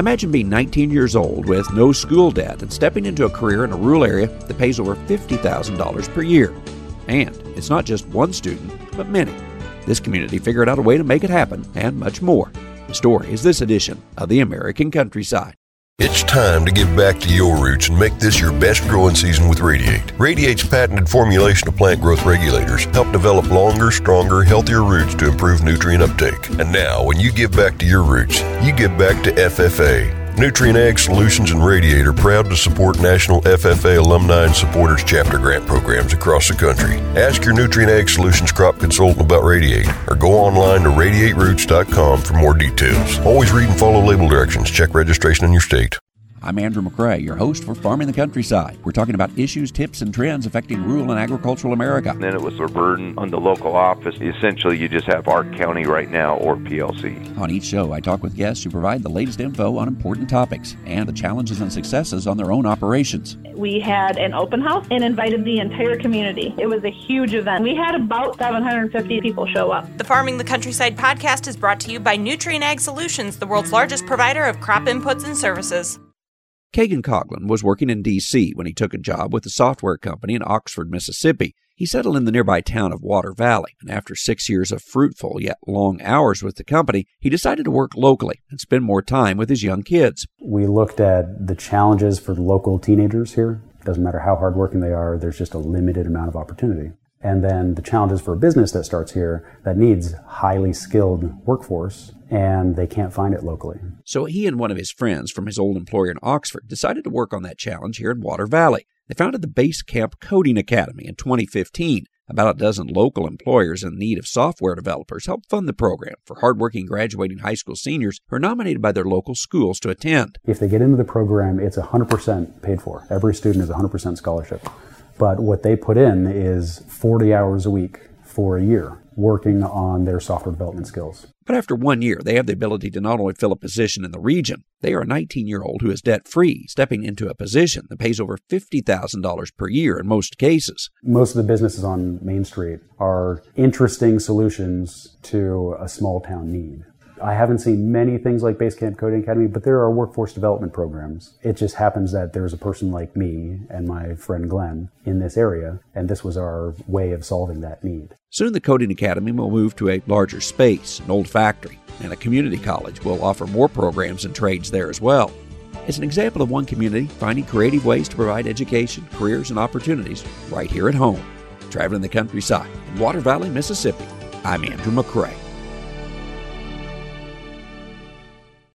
Imagine being 19 years old with no school debt and stepping into a career in a rural area that pays over $50,000 per year. And it's not just one student, but many. This community figured out a way to make it happen, and much more. The story is this edition of The American Countryside. It's time to give back to your roots and make this your best growing season with Radiate. Radiate's patented formulation of plant growth regulators help develop longer, stronger, healthier roots to improve nutrient uptake. And now, when you give back to your roots, you give back to FFA. Nutrient Ag Solutions and Radiate are proud to support National FFA Alumni and Supporters Chapter Grant programs across the country. Ask your Nutrient Ag Solutions crop consultant about Radiate or go online to radiateroots.com for more details. Always read and follow label directions. Check registration in your state. I'm Andrew McCrae, your host for Farming the Countryside. We're talking about issues, tips, and trends affecting rural and agricultural America. And then it was a burden on the local office. Essentially, you just have Ark County right now or PLC. On each show, I talk with guests who provide the latest info on important topics and the challenges and successes on their own operations. We had an open house and invited the entire community. It was a huge event. We had about 750 people show up. The Farming the Countryside podcast is brought to you by Nutrient Ag Solutions, the world's largest provider of crop inputs and services. Kagan Coughlin was working in D.C. when he took a job with a software company in Oxford, Mississippi. He settled in the nearby town of Water Valley, and after 6 years of fruitful yet long hours with the company, he decided to work locally and spend more time with his young kids. We looked at the challenges for the local teenagers here. It doesn't matter how hardworking they are, there's just a limited amount of opportunity. And then the challenges for a business that starts here that needs highly skilled workforce, and they can't find it locally. So he and one of his friends from his old employer in Oxford decided to work on that challenge here in Water Valley. They founded the Base Camp Coding Academy in 2015. About a dozen local employers in need of software developers helped fund the program for hardworking graduating high school seniors who are nominated by their local schools to attend. If they get into the program, it's 100% paid for. Every student is 100% scholarship. But what they put in is 40 hours a week for a year working on their software development skills. But after 1 year, they have the ability to not only fill a position in the region, they are a 19-year-old who is debt-free, stepping into a position that pays over $50,000 per year in most cases. Most of the businesses on Main Street are interesting solutions to a small-town need. I haven't seen many things like Base Camp Coding Academy, but there are workforce development programs. It just happens that there's a person like me and my friend Glenn in this area, and this was our way of solving that need. Soon the Coding Academy will move to a larger space, an old factory, and a community college will offer more programs and trades there as well. It's an example of one community finding creative ways to provide education, careers, and opportunities right here at home. Traveling the countryside in Water Valley, Mississippi, I'm Andrew McCrae.